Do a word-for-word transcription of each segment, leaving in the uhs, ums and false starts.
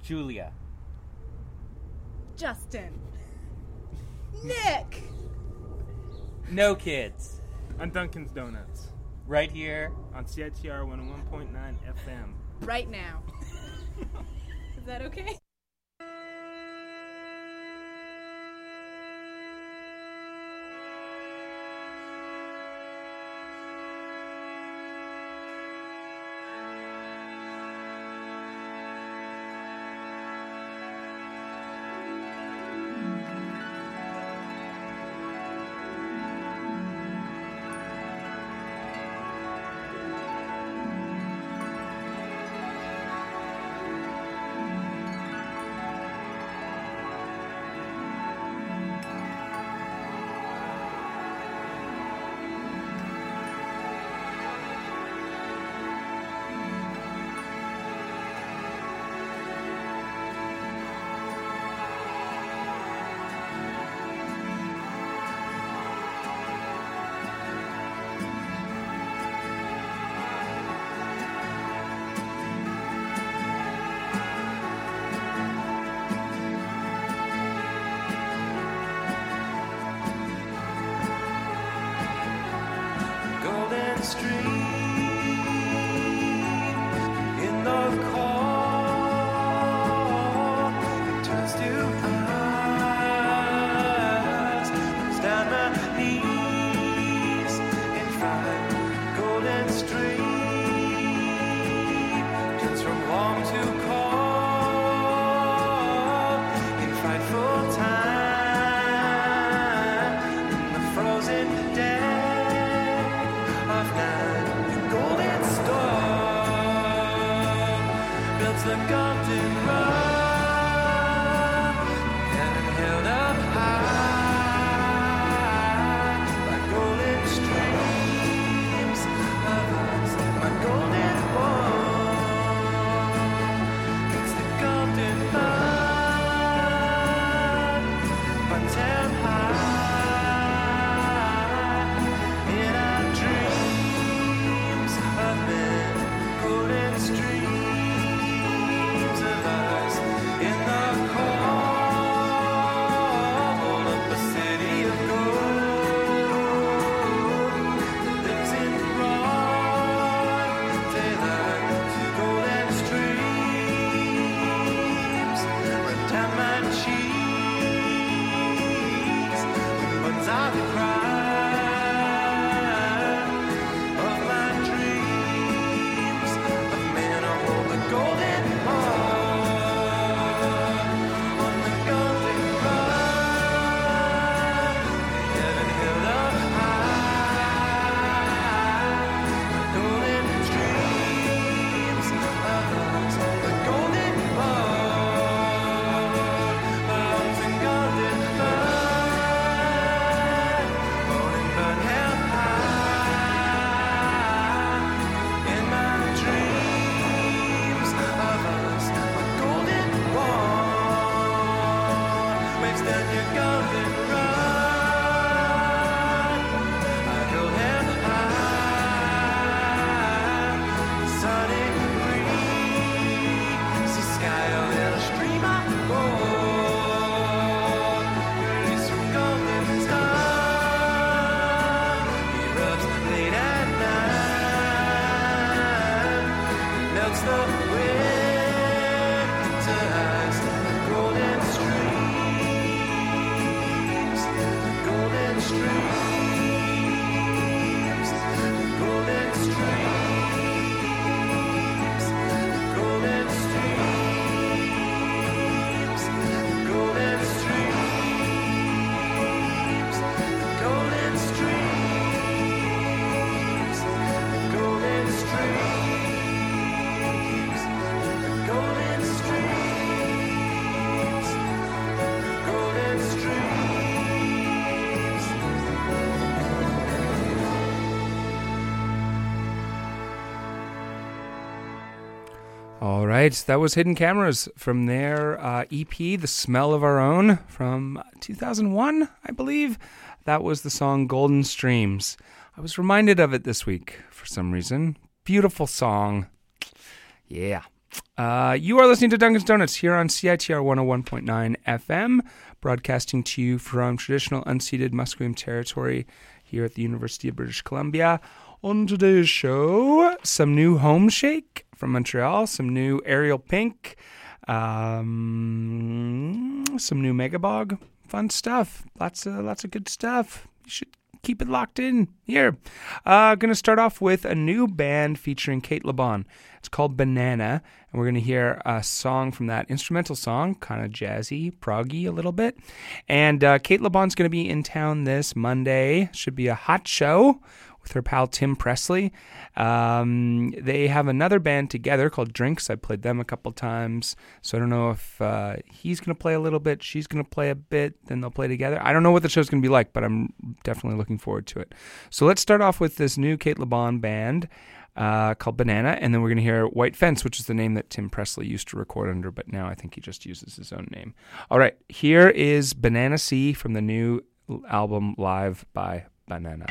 Julia. Justin. Nick. No kids. On Dunkin's Donuts. Right here. On C I T R one oh one point nine F M. Right now. Is that okay? All right, that was Hidden Cameras from their uh, E P, The Smell of Our Own, from two thousand one, I believe. That was the song Golden Streams. I was reminded of it this week for some reason. Beautiful song. Yeah. Uh, you are listening to Duncan's Donuts here on C I T R one oh one point nine F M, broadcasting to you from traditional unceded Musqueam territory here at the University of British Columbia. On today's show, some new Home Shake from Montreal, some new Ariel Pink, um, some new Megabog. Fun stuff. Lots of lots of good stuff. You should keep it locked in here. Uh, going to start off with a new band featuring Kate LeBon. It's called Banana, and we're going to hear a song from that instrumental song, kind of jazzy, proggy a little bit. And uh, Kate LeBon's going to be in town this Monday. Should be a hot show with her pal Tim Presley. Um, they have another band together called Drinks. I played them a couple times, so I don't know if uh, he's going to play a little bit, she's going to play a bit, then they'll play together. I don't know what the show's going to be like, but I'm definitely looking forward to it. So let's start off with this new Kate LeBon band uh, called Banana, and then we're going to hear White Fence, which is the name that Tim Presley used to record under, but now I think he just uses his own name. All right, here is Banana Sea from the new album Live by Banana.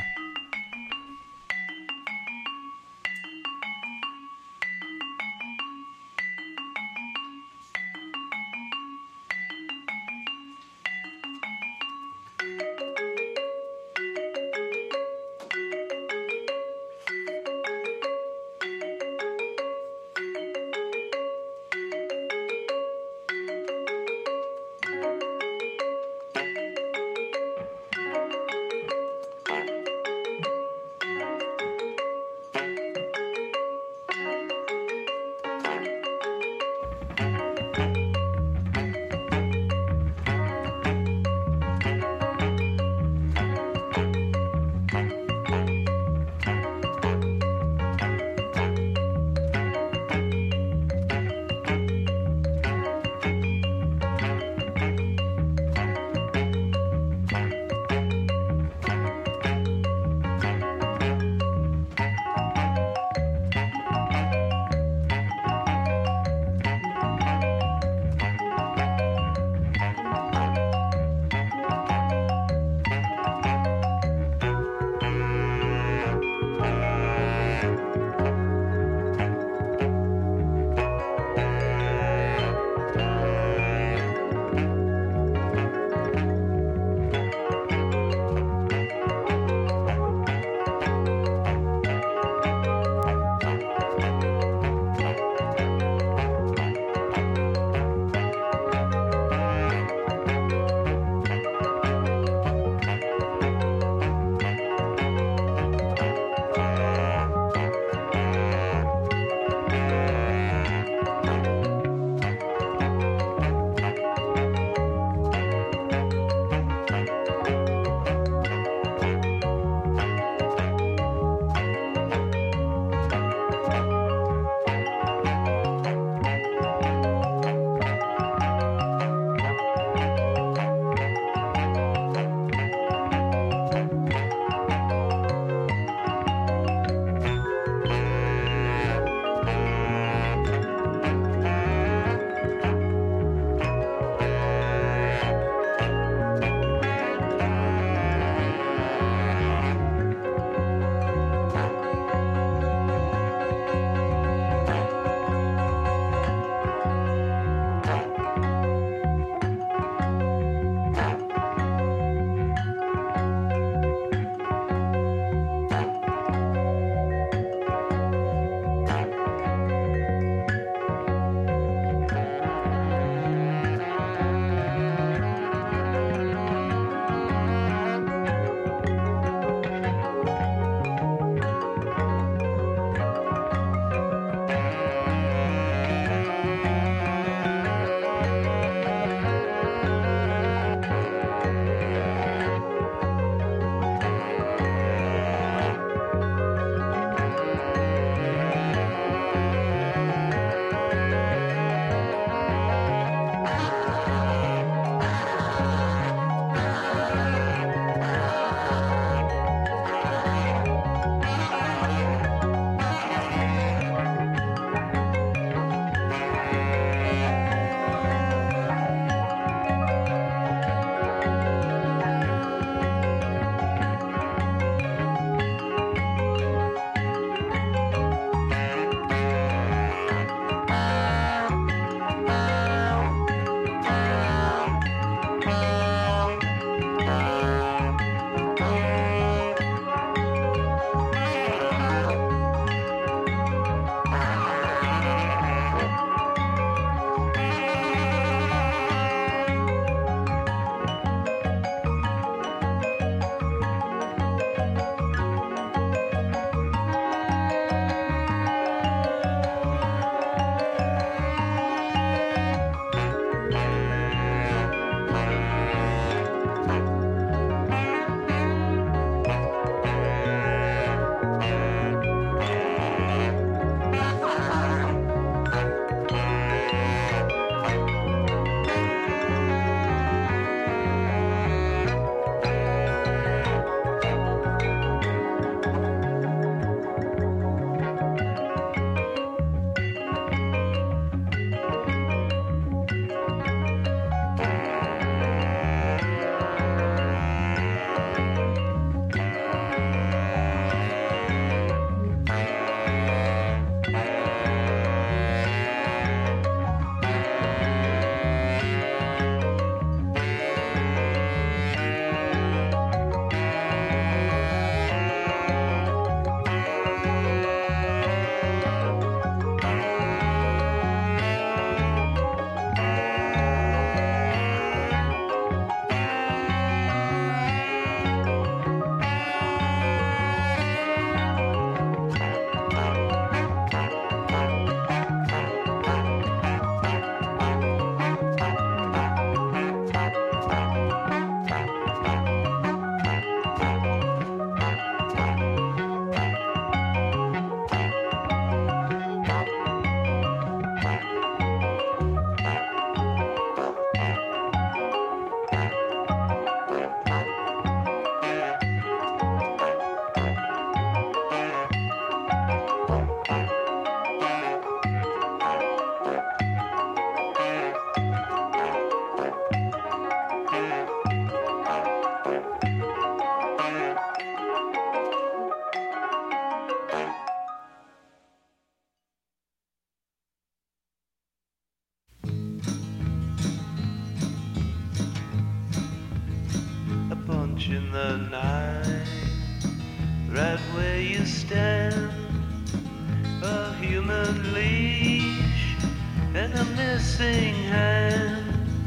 in the night, right where you stand, a human leash and a missing hand.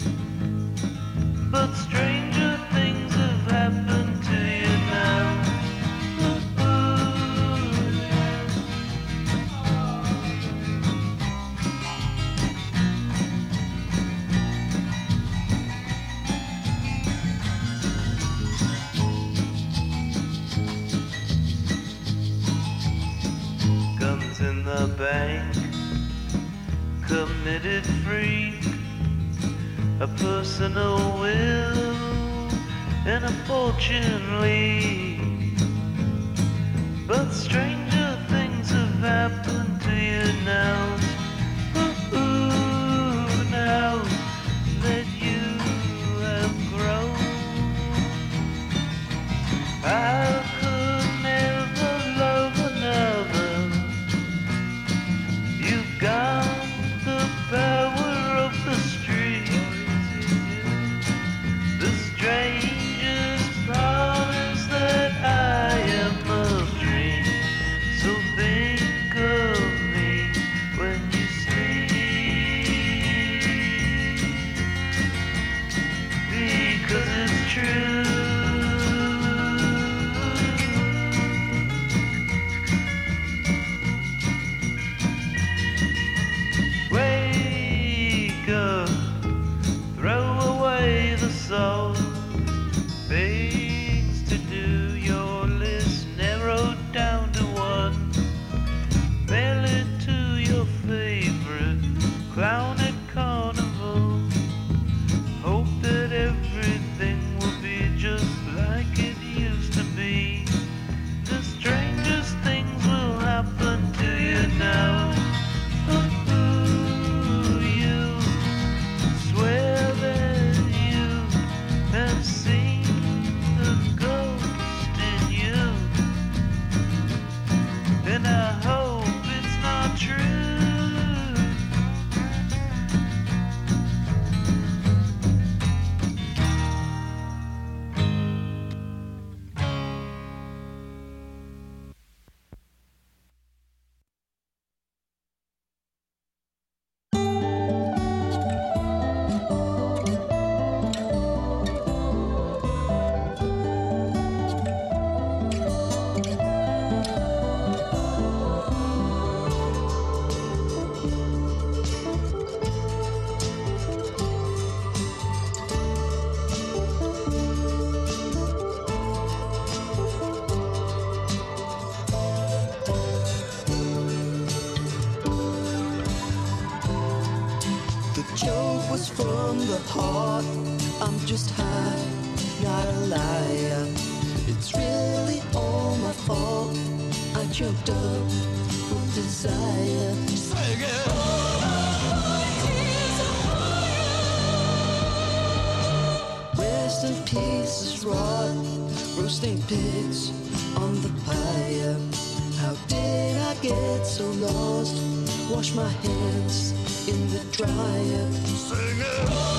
But stranger things have happened to you now. Guns in the bank, committed freak, a personal will and a fortune league. But stranger things have happened to you now. Ooh, ooh, now that you have grown, I could never love another. You've got the power of the street, the strangest promise that I am a dream. So think of me when you sleep, because it's true. Wake up, throw away the soul, things to do, your list narrowed down to one. Mail it to your favorite clown at carnival. Hope that everything will be just like it used to be. The strangest things will happen to you now. Ooh, you swear that you have seen the ghost in you, and I hope it's not true. The joke was from the heart. I'm just high, not a liar. It's really all my fault. I choked up with desire. Sing it. Rest in pieces, rot, roasting pigs on the pyre. How did I get so lost? Wash my hands in the dryer. Sing it.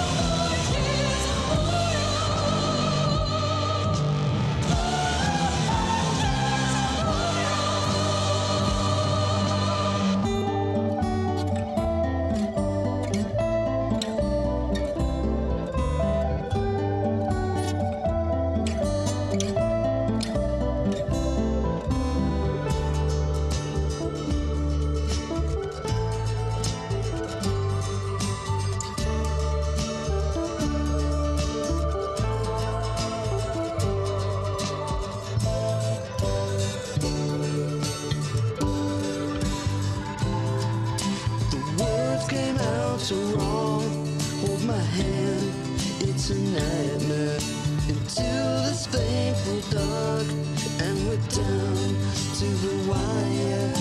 So wrong, hold my hand, it's a nightmare. Into this fateful dark, and we're down to the wire.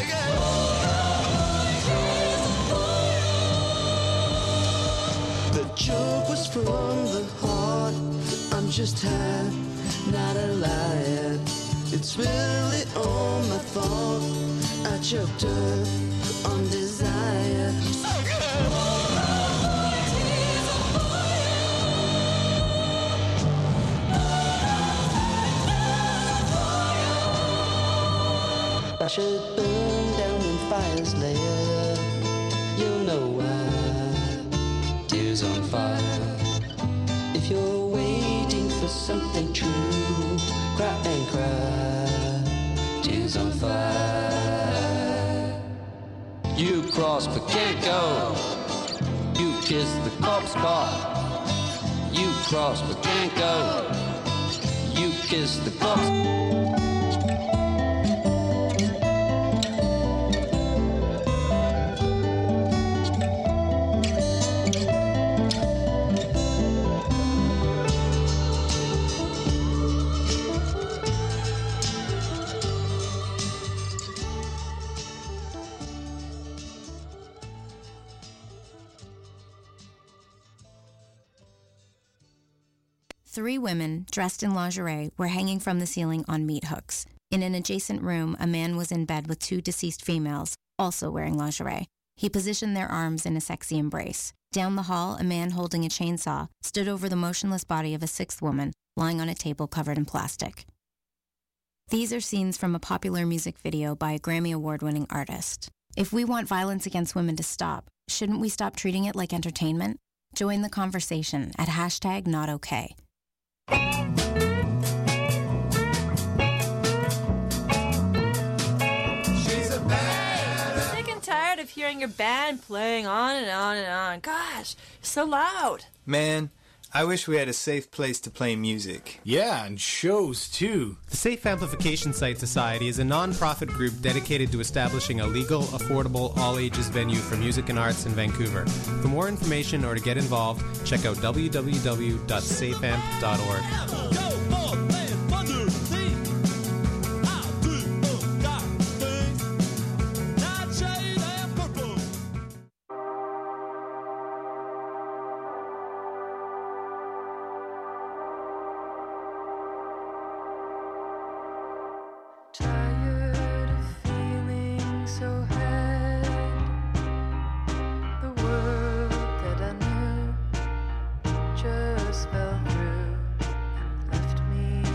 The joke was from the heart. I'm just high, not a liar. It's really all my fault. I choked up on desire. should burn down in fire's lair. You'll know why. Tears on fire. If you're waiting for something true, cry and cry. Tears on fire. You cross but can't go. You kiss the corpse spot. You cross but can't go. You kiss the corpse. Three women, dressed in lingerie, were hanging from the ceiling on meat hooks. In an adjacent room, a man was in bed with two deceased females, also wearing lingerie. He positioned their arms in a sexy embrace. Down the hall, a man holding a chainsaw stood over the motionless body of a sixth woman, lying on a table covered in plastic. These are scenes from a popular music video by a Grammy Award-winning artist. If we want violence against women to stop, shouldn't we stop treating it like entertainment? Join the conversation at hashtag not okay. Sick and tired of hearing your band playing on and on and on. Gosh, you're so loud. Man, I wish we had a safe place to play music. Yeah, and shows, too. The Safe Amplification Site Society is a non-profit group dedicated to establishing a legal, affordable, all-ages venue for music and arts in Vancouver. For more information or to get involved, check out w w w dot safe amp dot org. Just fell through and left me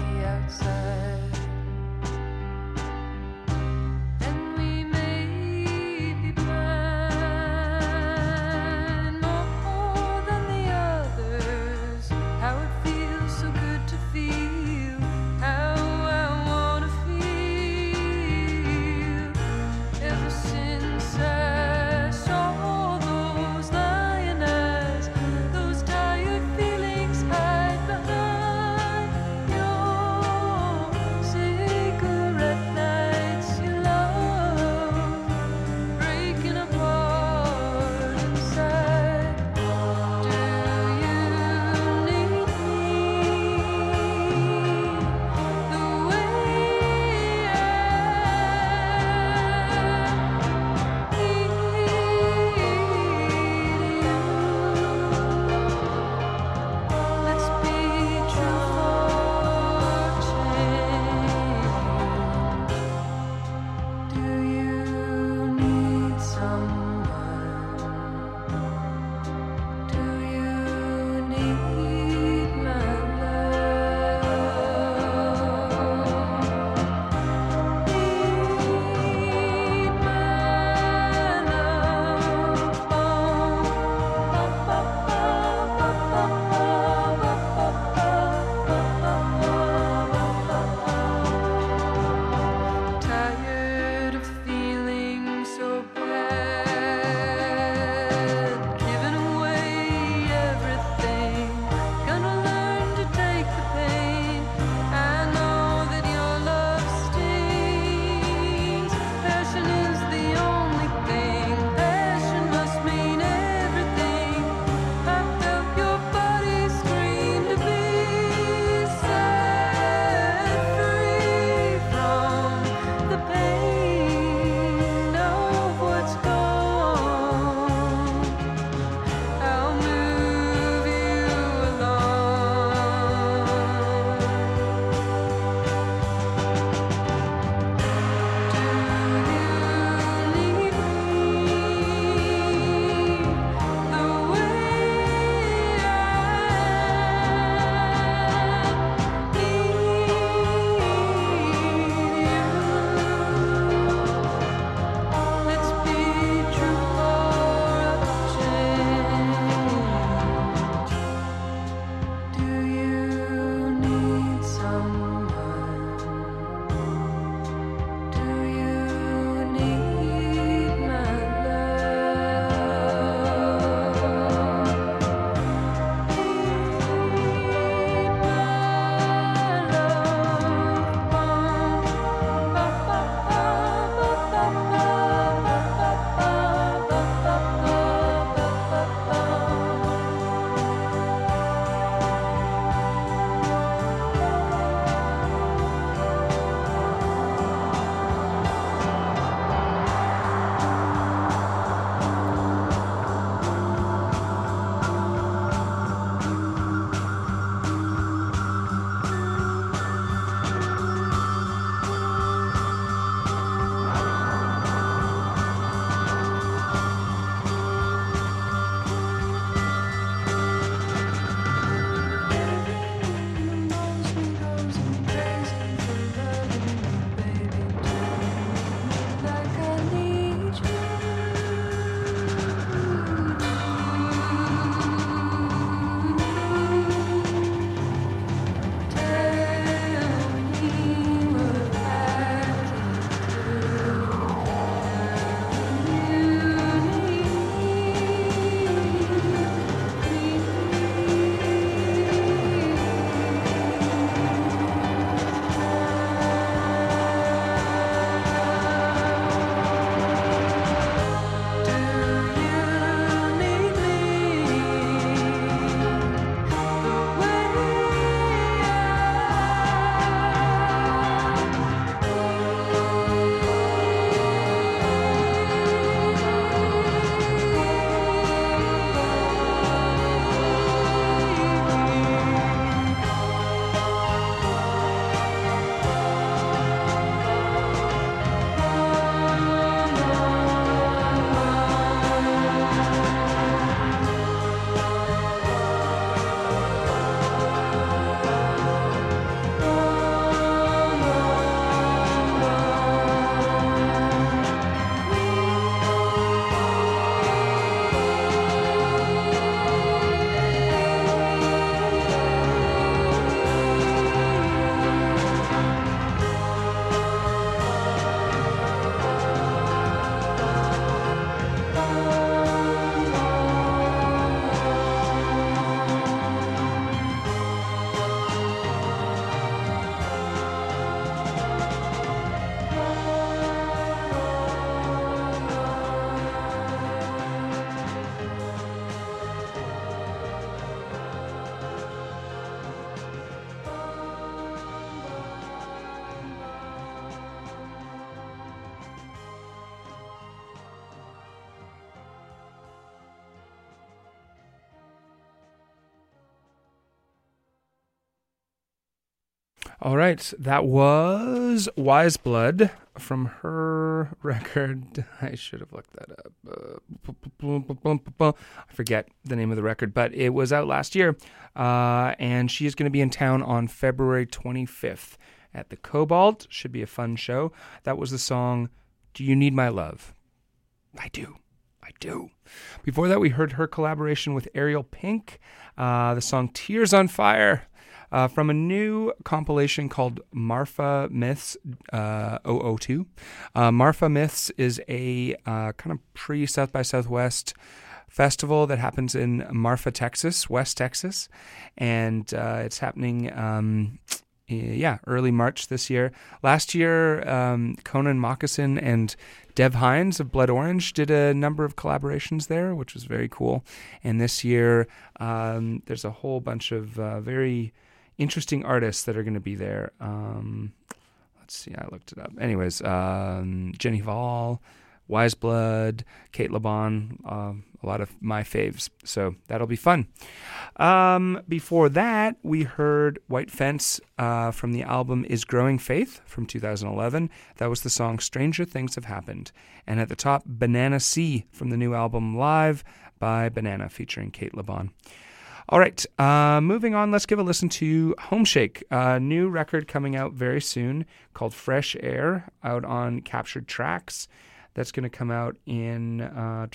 All right, that was Wise Blood from her record. I should have looked that up. Uh, I forget the name of the record, but it was out last year, uh, and she is going to be in town on February twenty-fifth at the Cobalt. Should be a fun show. That was the song "Do You Need My Love?" I do. I do. Before that, we heard her collaboration with Ariel Pink, uh, the song "Tears on Fire." Uh, from a new compilation called Marfa Myths uh, double oh two. Uh, Marfa Myths is a uh, kind of pre-South by Southwest festival that happens in Marfa, Texas, West Texas. And uh, it's happening, um, yeah, early March this year. Last year, um, Conan Moccasin and Dev Hines of Blood Orange did a number of collaborations there, which was very cool. And this year, um, there's a whole bunch of uh, very interesting artists that are going to be there. Um, let's see, I looked it up. Anyways, um, Jenny Val, Wise Blood, Kate LeBon, uh, a lot of my faves. So that'll be fun. Um, before that, we heard White Fence uh, from the album Is Growing Faith from two thousand eleven. That was the song Stranger Things Have Happened. And at the top, Banana Sea from the new album Live by Banana featuring Kate LeBon. All right, uh, moving on, let's give a listen to Homeshake, a new record coming out very soon called Fresh Air, out on Captured Tracks. That's going to come out in uh,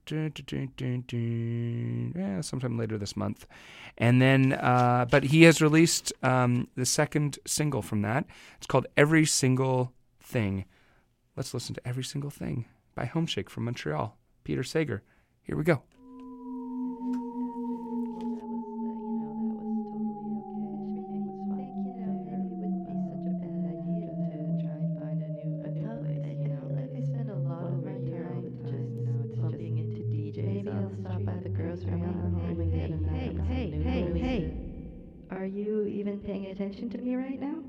yeah, sometime later this month. And then, uh, but he has released um, the second single from that. It's called Every Single Thing. Let's listen to Every Single Thing by Homeshake from Montreal. Peter Sager. Here we go. Are you even paying attention to me right now?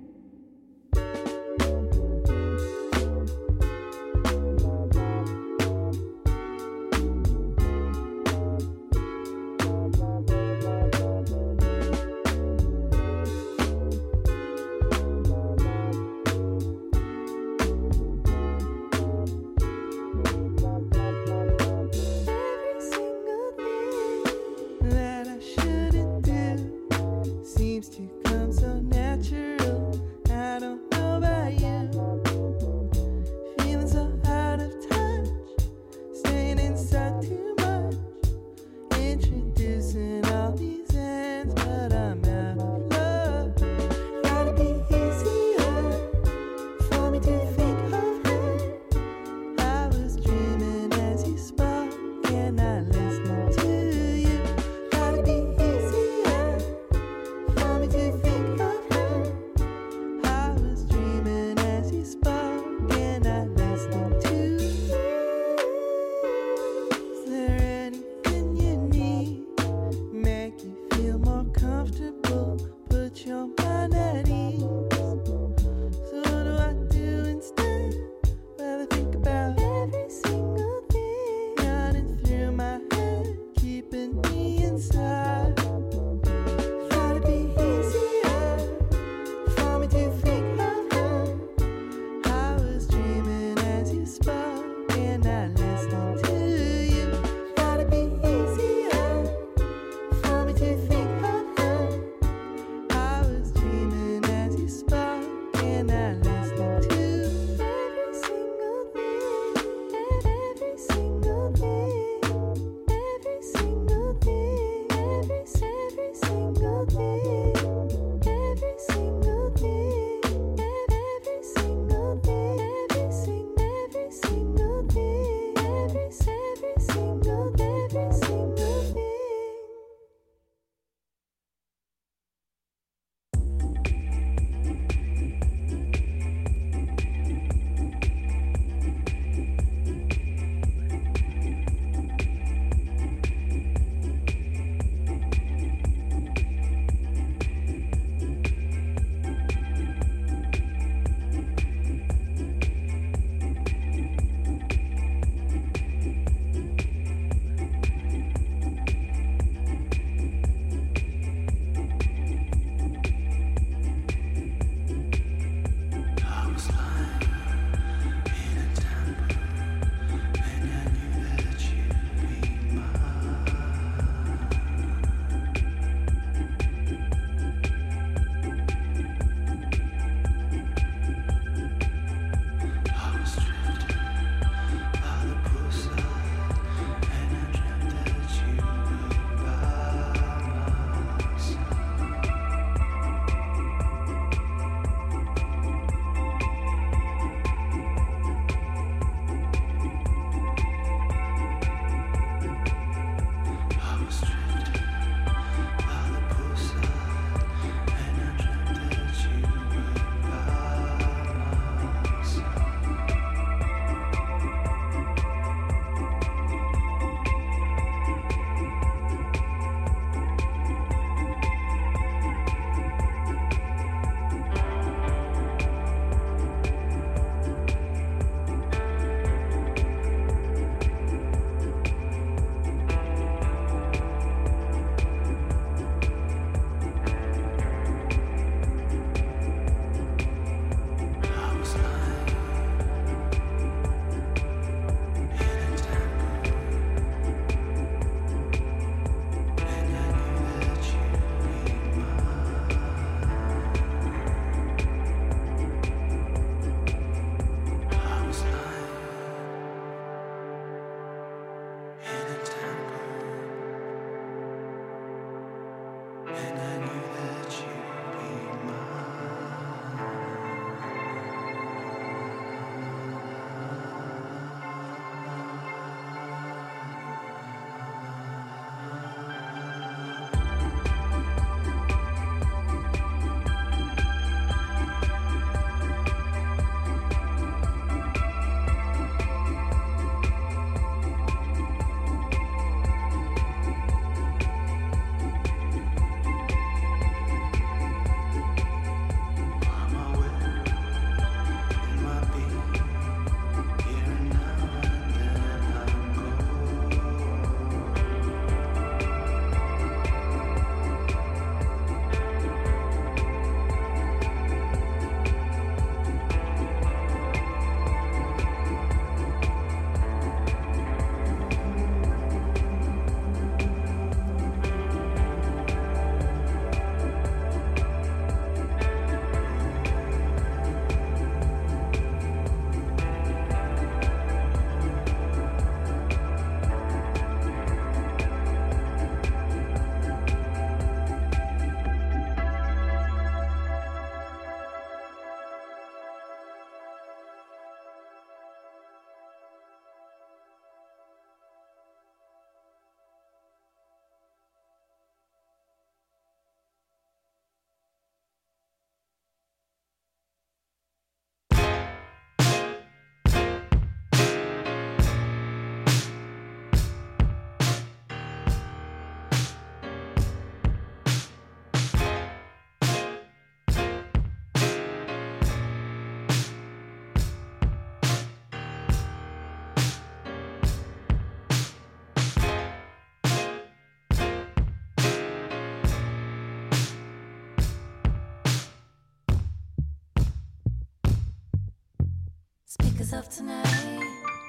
yourself tonight.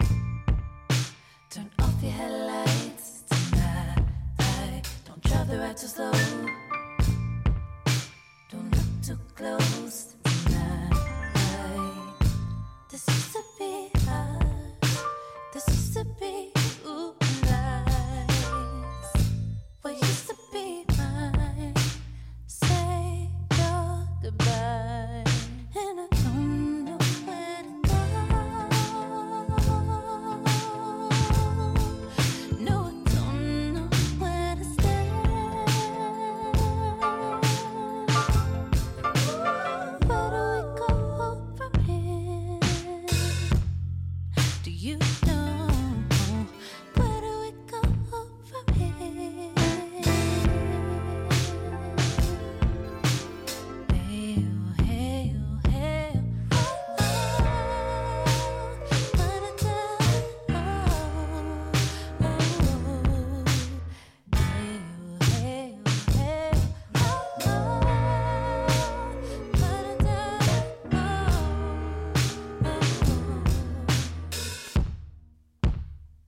Turn off your headlights tonight. Don't drive the ride too slow. Don't look too close tonight. This used to be us. This used to be ooh nice. What used to be mine. Say your goodbye. And I don't know where to go. No, I don't know where to stay. Where do we go from here? Do you know? Where do we go from here? Hey, oh, hey, oh, hey, oh, oh, oh, oh, oh, oh. Hey, oh, hey, oh, hey, oh, oh, oh.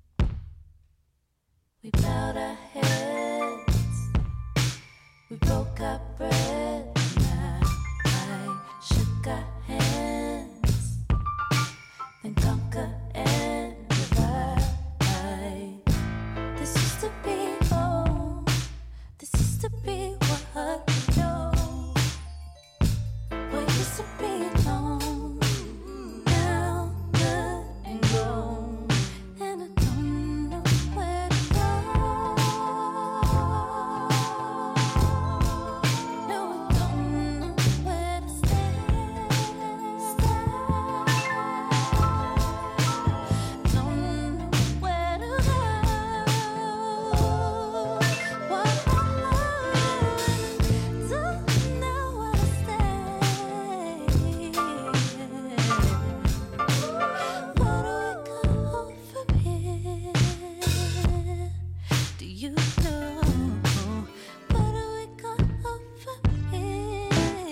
We bowed our heads, we broke our bread, and I shook our hands, then conquer and divide. This used to be home, this used to be what we know. What used to be long, now good and grown, and I don't know where to go. No, I don't know where to stay. Stay. Don't know where to go. What don't know where to stay. Where do we go from here? Do you know? Where do we go from here?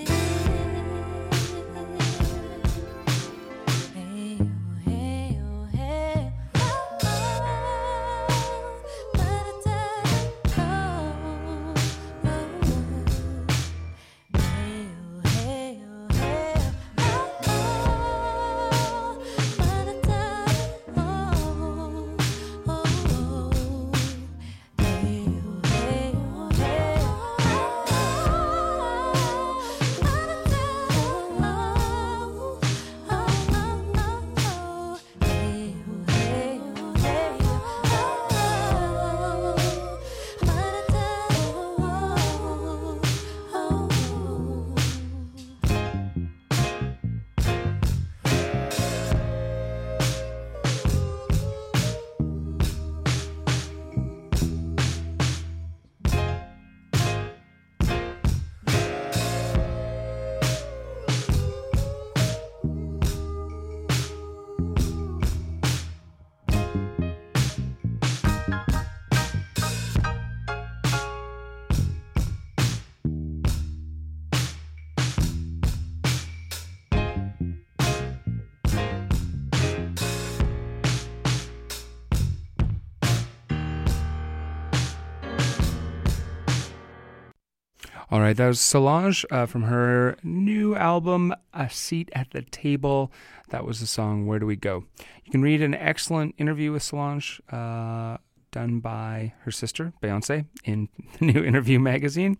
Hey, oh, hey, oh, hey, oh, oh, ba-da-da, oh, oh. Hey, oh, hey, oh, hey, oh, oh, ba-da-da, oh, oh. Hey, oh, hey, oh, hey, All right, that was Solange uh, from her new album, A Seat at the Table. That was the song, Where Do We Go? You can read an excellent interview with Solange uh, done by her sister, Beyonce, in the New Interview magazine.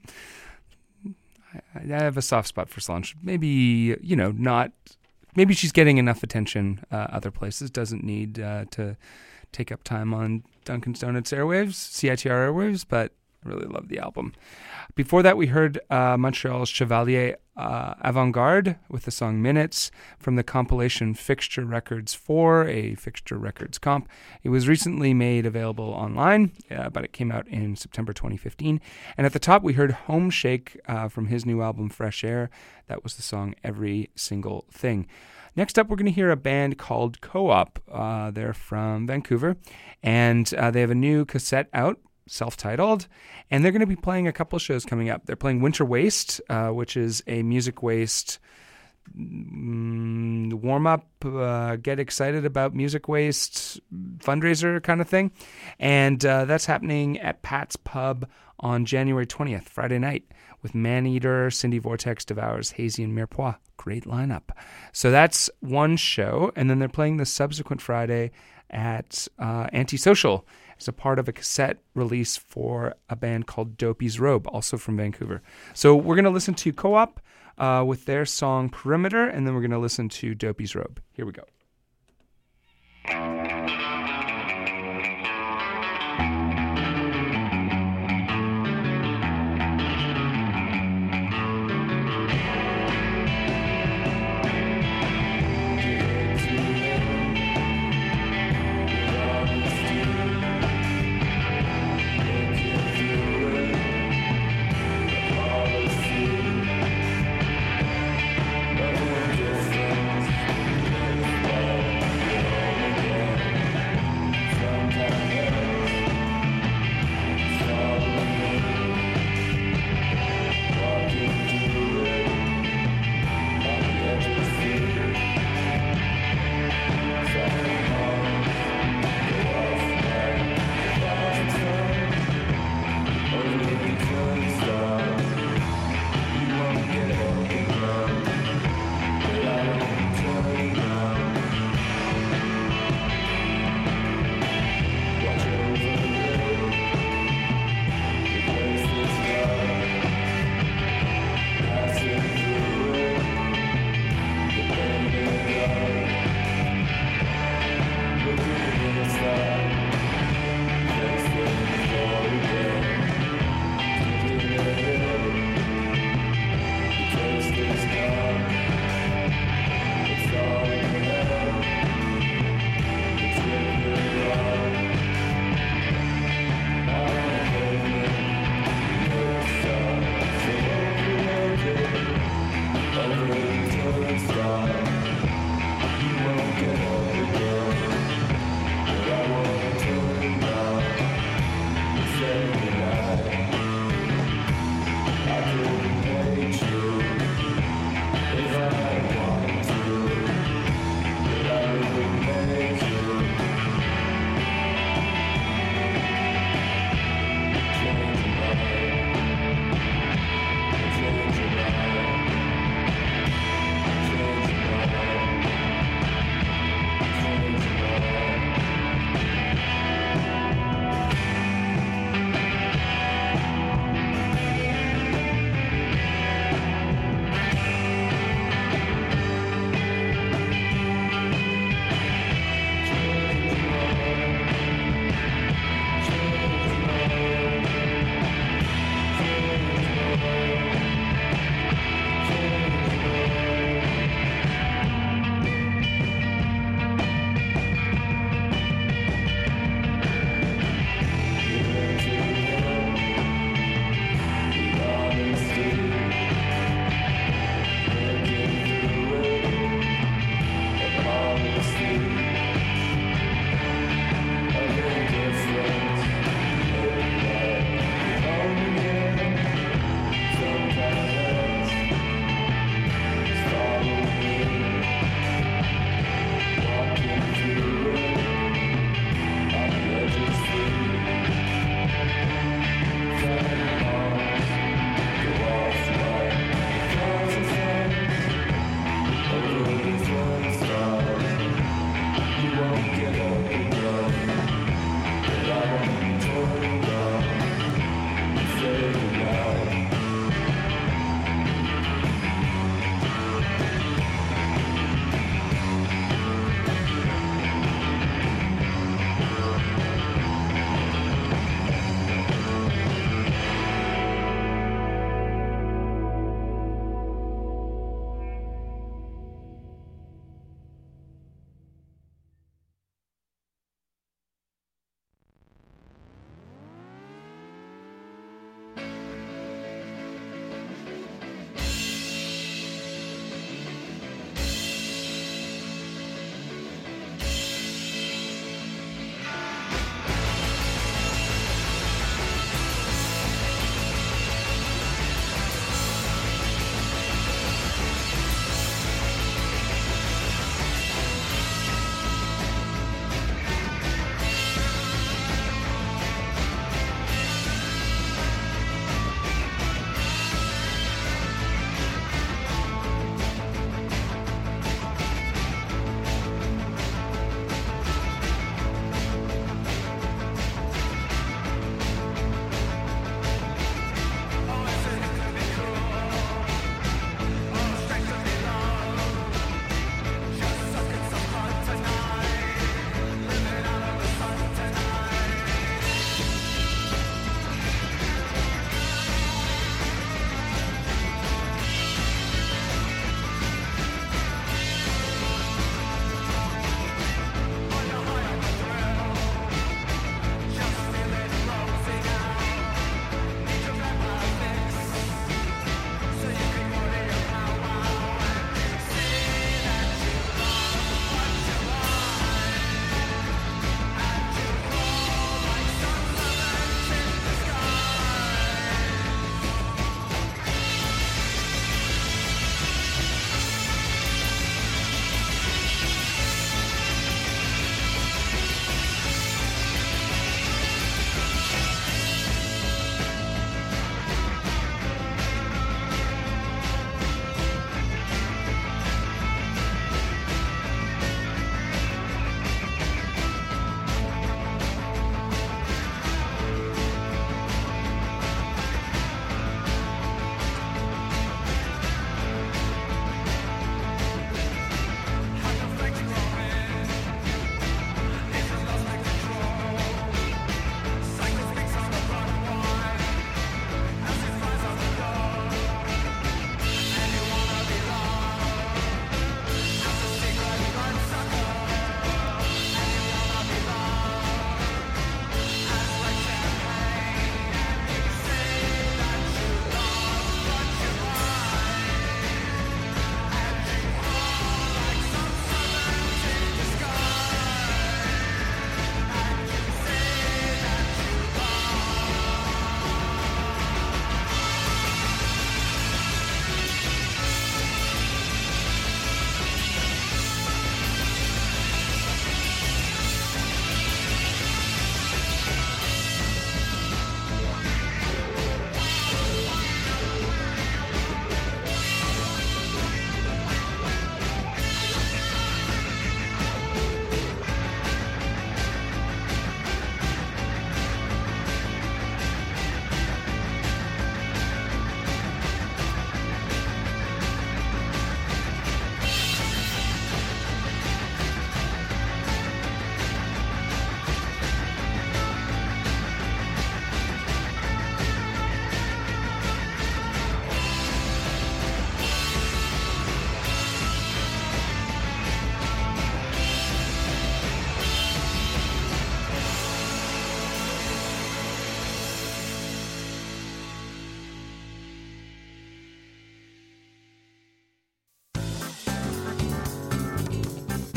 I, I have a soft spot for Solange. Maybe, you know, not... Maybe she's getting enough attention uh, other places, doesn't need uh, to take up time on Dunkin's Donuts airwaves, C I T R airwaves, but I really love the album. Before that, we heard uh, Montreal's Chevalier uh, Avant-Garde with the song Minutes from the compilation Fixture Records four, a Fixture Records comp. It was recently made available online, uh, but it came out in September twenty fifteen. And at the top, we heard Home Shake uh, from his new album Fresh Air. That was the song Every Single Thing. Next up, we're going to hear a band called Co-op. Uh, they're from Vancouver, and uh, they have a new cassette out, self-titled, and they're going to be playing a couple shows coming up. They're playing Winter Waste, uh, which is a Music Waste mm, warm up, uh, get excited about Music Waste fundraiser kind of thing. And uh, that's happening at Pat's Pub on January twentieth, Friday night, with Maneater, Cindy Vortex, Devours, Hazy, and Mirepoix. Great lineup. So that's one show. And then they're playing the subsequent Friday at uh, Antisocial as a part of a cassette release for a band called Dopey's Robe, also from Vancouver. So we're going to listen to Co-op uh, with their song Perimeter, and then we're going to listen to Dopey's Robe. Here we go.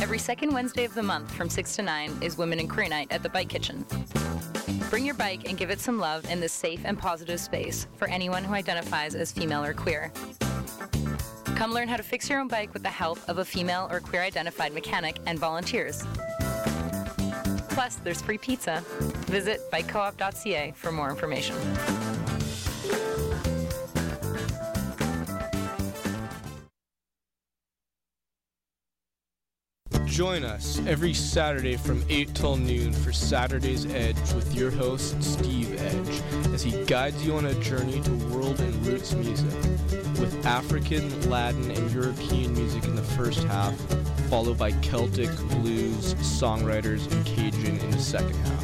Every second Wednesday of the month from six to nine is Women in Queer Night at the Bike Kitchen. Bring your bike and give it some love in this safe and positive space for anyone who identifies as female or queer. Come learn how to fix your own bike with the help of a female or queer-identified mechanic and volunteers. Plus, there's free pizza. Visit bike co op dot c a for more information. Join us every Saturday from eight till noon for Saturday's Edge with your host, Steve Edge, as he guides you on a journey to world and roots music, with African, Latin, and European music in the first half, followed by Celtic, blues, songwriters, and Cajun in the second half.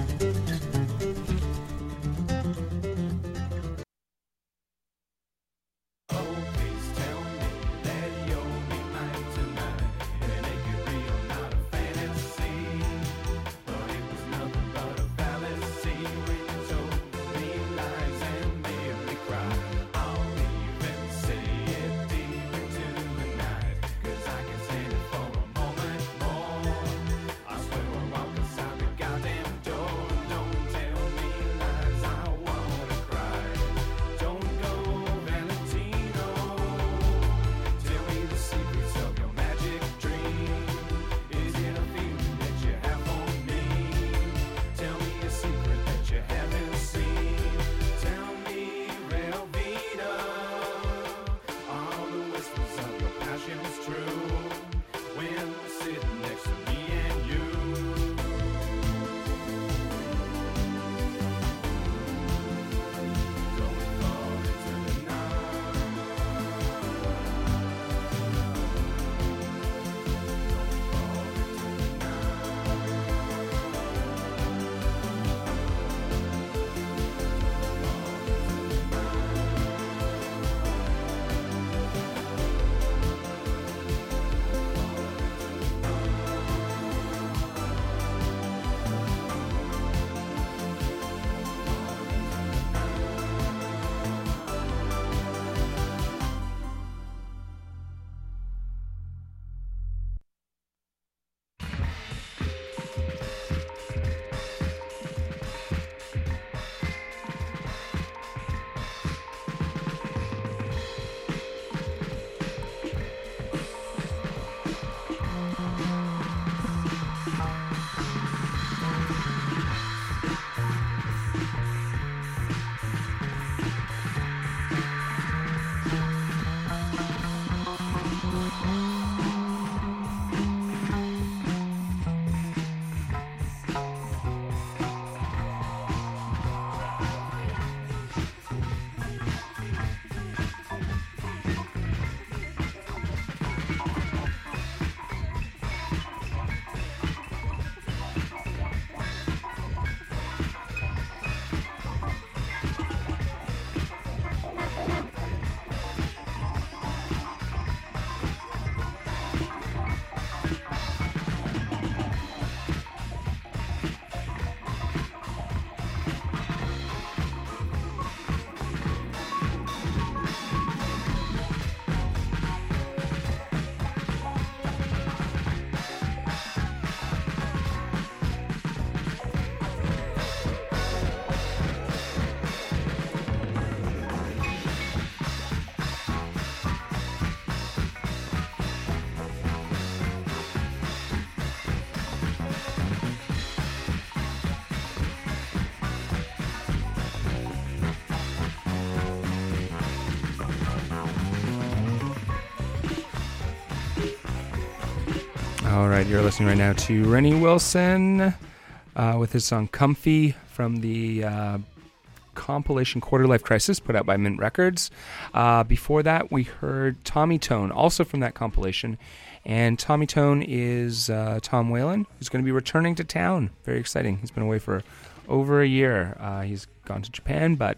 All right, you're listening right now to Rennie Wilson uh, with his song Comfy from the uh, compilation Quarter Life Crisis put out by Mint Records. Uh, before that, we heard Tommy Tone, also from that compilation. And Tommy Tone is uh, Tom Whalen, who's going to be returning to town. Very exciting. He's been away for over a year. Uh, he's gone to Japan, but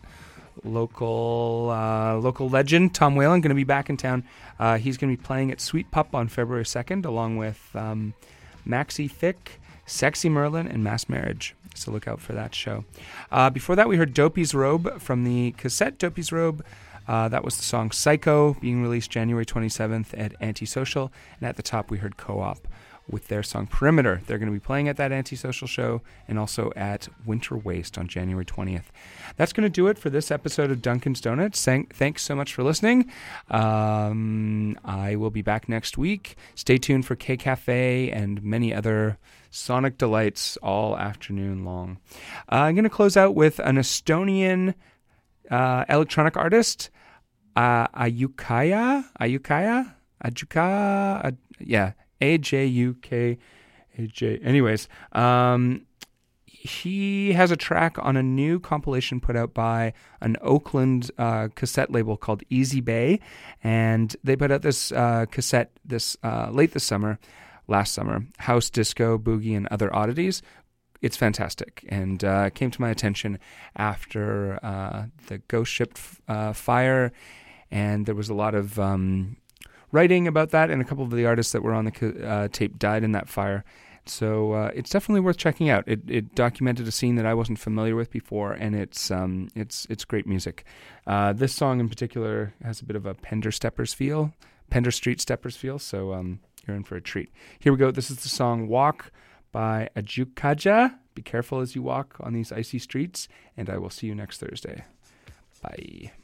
local uh, local legend Tom Whalen going to be back in town. Uh, he's going to be playing at Sweet Pup on February second, along with um, Maxie Thick, Sexy Merlin, and Mass Marriage. So look out for that show. Uh, before that, we heard Dopey's Robe from the cassette Dopey's Robe. Uh, that was the song Psycho, being released January twenty-seventh at Antisocial. And at the top, we heard Co-op with their song Perimeter. They're going to be playing at that Antisocial show and also at Winter Waste on January twentieth. That's going to do it for this episode of Dunkin's Donuts. Thank, thanks so much for listening. Um, I will be back next week. Stay tuned for K-Cafe and many other sonic delights all afternoon long. Uh, I'm going to close out with an Estonian uh, electronic artist, uh, Ajukaya, Ajukaya, Ajuka, uh, yeah, A J U K A J. Anyways, um, he has a track on a new compilation put out by an Oakland uh, cassette label called Easy Bay, and they put out this uh, cassette this uh, late this summer, last summer, house, disco, boogie, and other oddities. It's fantastic, and uh, came to my attention after uh, the Ghost Ship uh, fire, and there was a lot of um, writing about that, and a couple of the artists that were on the uh, tape died in that fire. So uh, it's definitely worth checking out. It, it documented a scene that I wasn't familiar with before, and it's um, it's it's great music. Uh, this song in particular has a bit of a Pender Steppers feel, Pender Street Steppers feel. So um, you're in for a treat. Here we go. This is the song "Walk" by Ajukaja. Be careful as you walk on these icy streets, and I will see you next Thursday. Bye.